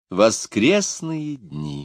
Воскресные дни.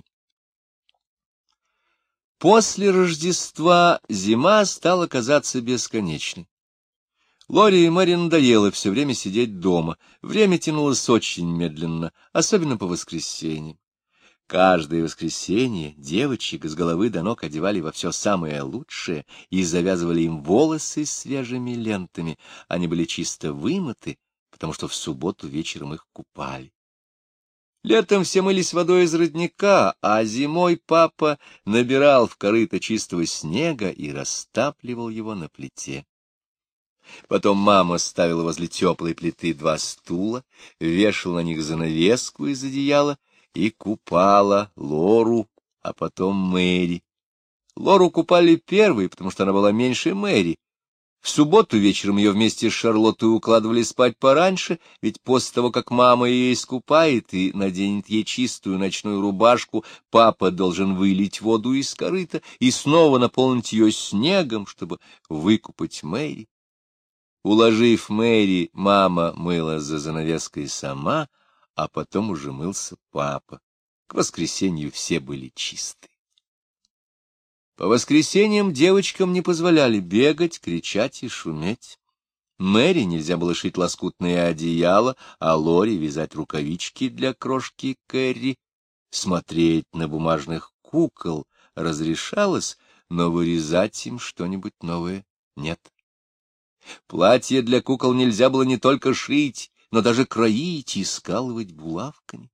После Рождества зима стала казаться бесконечной. Лоре и Мэри надоело все время сидеть дома. Время тянулось очень медленно, особенно по воскресеньям. Каждое воскресенье девочек с головы до ног одевали во все самое лучшее и завязывали им волосы свежими лентами. Они были чисто вымыты, потому что в субботу вечером их купали. Летом все мылись водой из родника, а зимой папа набирал в корыто чистого снега и растапливал его на плите. Потом мама ставила возле теплой плиты 2 стула, вешала на них занавеску из одеяла и купала Лору, а потом Мэри. Лору купали первой, потому что она была меньше Мэри. В субботу вечером ее вместе с Шарлоттой укладывали спать пораньше, ведь после того, как мама ее искупает и наденет ей чистую ночную рубашку, папа должен вылить воду из корыта и снова наполнить ее снегом, чтобы выкупать Мэри. Уложив Мэри, мама мыла за занавеской сама, а потом уже мылся папа. К воскресенью все были чисты. По воскресеньям девочкам не позволяли бегать, кричать и шуметь. Мэри нельзя было шить лоскутные одеяла, а Лоре вязать рукавички для крошки Кэрри. Смотреть на бумажных кукол разрешалось, но вырезать им что-нибудь новое нет. Платье для кукол нельзя было не только шить, но даже кроить и скалывать булавками.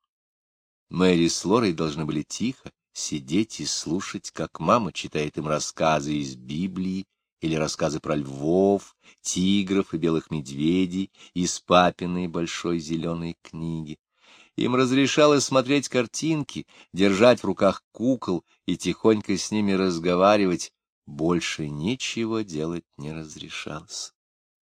Мэри с Лорой должны были тихо сидеть и слушать, как мама читает им рассказы из Библии или рассказы про львов, тигров и белых медведей из папиной большой зеленой книги. Им разрешалось смотреть картинки, держать в руках кукол и тихонько с ними разговаривать. Больше ничего делать не разрешалось.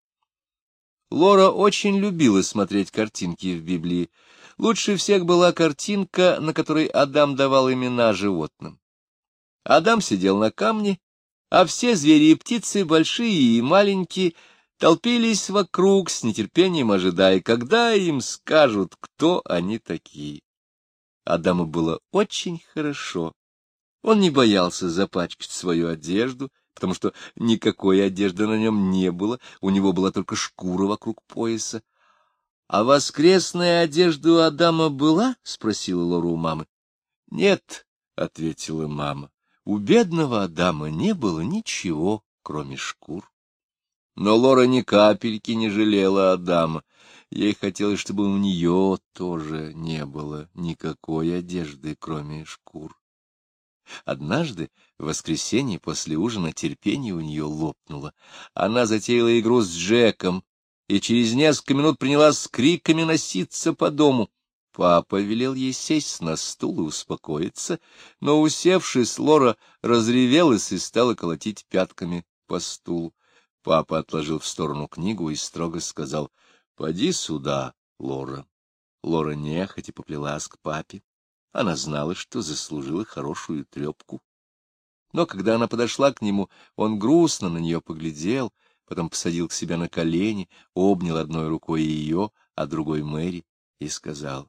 Лора очень любила смотреть картинки в Библии. Лучше всех была картинка, на которой Адам давал имена животным. Адам сидел на камне, а все звери и птицы, большие и маленькие, толпились вокруг, с нетерпением ожидая, когда им скажут, кто они такие. Адаму было очень хорошо. Он не боялся запачкать свою одежду, потому что никакой одежды на нем не было, у него была только шкура вокруг пояса. — А воскресная одежда у Адама была? — спросила Лора у мамы. — Нет, — ответила мама, — у бедного Адама не было ничего, кроме шкур. Но Лора ни капельки не жалела Адама. Ей хотелось, чтобы у нее тоже не было никакой одежды, кроме шкур. Однажды, в воскресенье после ужина, терпение у нее лопнуло. Она затеяла игру с Джеком и через несколько минут принялась с криками носиться по дому. Папа велел ей сесть на стул и успокоиться, но, усевшись, Лора разревелась и стала колотить пятками по стулу. Папа отложил в сторону книгу и строго сказал: — Поди сюда, Лора. Лора нехотя поплелась к папе. Она знала, что заслужила хорошую трепку. Но когда она подошла к нему, он грустно на нее поглядел, потом посадил к себе на колени, обнял одной рукой ее, а другой Мэри, и сказал: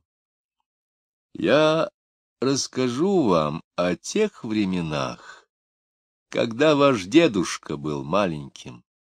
— Я расскажу вам о тех временах, когда ваш дедушка был маленьким.